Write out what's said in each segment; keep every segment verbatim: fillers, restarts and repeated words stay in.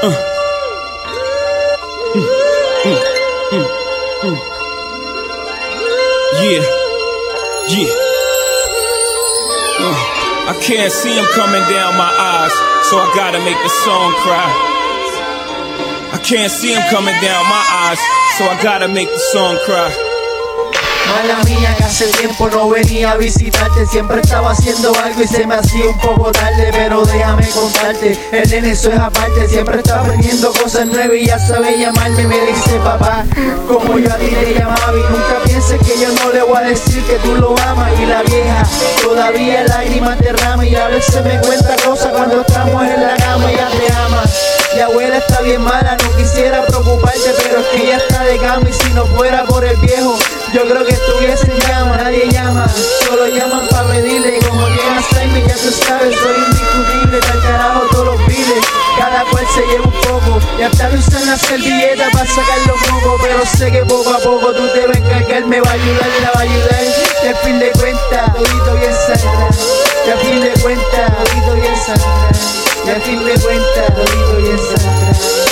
Uh. Mm, mm, mm, mm. Yeah, yeah. Uh. I can't see him coming down my eyes, so I gotta make the song cry. I can't see him coming down my eyes, so I gotta make the song cry. Mala mía que hace tiempo no venía a visitarte. Siempre estaba haciendo algo y se me hacía un poco tarde. Pero déjame contarte, el nene eso es aparte. Siempre está aprendiendo cosas nuevas y ya sabe llamarme. Me dice papá, como yo a ti te llamaba. Y nunca pienses que yo no le voy a decir que tú lo amas. Y la vieja todavía lágrimas derrama. Y a veces me cuenta cosas cuando estamos en la cama. Ella te ama. Mi abuela está bien mala, no quisiera preocuparte, pero es que ella está de cama y si no fuera por el viejo, yo creo que estuviese en llama. Nadie llama, solo llaman para pedirle. Y como llega Saime, ya tú sabes, soy indiscutible. Tal carajo todos los biles, cada cual se lleva un poco. Y hasta me usan la servilleta para sacar los mocos. Pero sé que poco a poco tú te vas a encargar, me va a ayudar, la va a ayudar. Y al fin de cuentas, todito bien saldrá. Y al fin de cuentas, todito bien saldrá. Y al fin de cuentas, todito bien saldrá.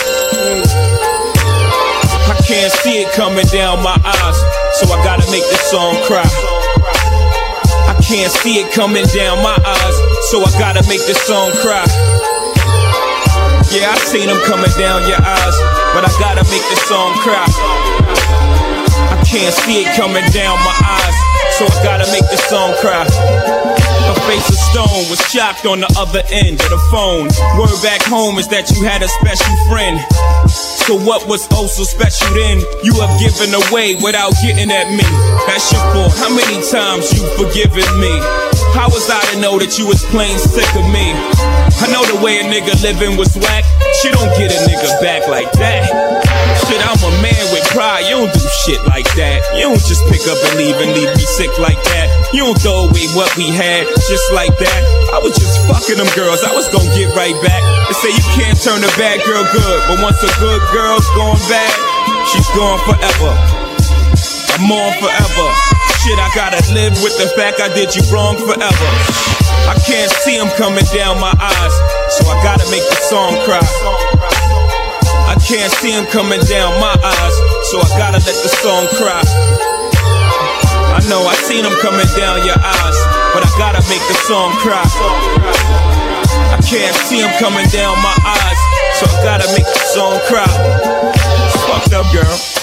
I can't see it coming down my eyes, so I gotta make this song cry. I can't see it coming down my eyes, so I gotta make this song cry. Yeah, I seen them coming down your eyes, but I gotta make this song cry. I can't see it coming down my eyes, so I gotta make this song cry. Her face of stone was shocked on the other end of the phone. Word back home is that you had a special friend. So what was oh so special then? You have given away without getting at me. That's your fault. How many times you forgiven me? How was I to know that you was plain sick of me? I know the way a nigga living was whack. She don't get a nigga back like that. Shit, I'm a man with pride. You don't do shit like that. You don't just pick up and leave and leave me sick like that. You don't throw away what we had just like that. I was just fucking them girls. I was gonna get right back. They say you can't turn a bad girl good, but once a good girl's gone bad, she's gone forever. I'm on forever. Shit, I gotta live with the fact I did you wrong forever. I can't see him coming down my eyes, so I gotta make the song cry. I can't see him coming down my eyes, so I gotta let the song cry. I know I seen him coming down your eyes, but I gotta make the song cry. I can't see him coming down my eyes, so I gotta make the song cry. It's fucked up, girl.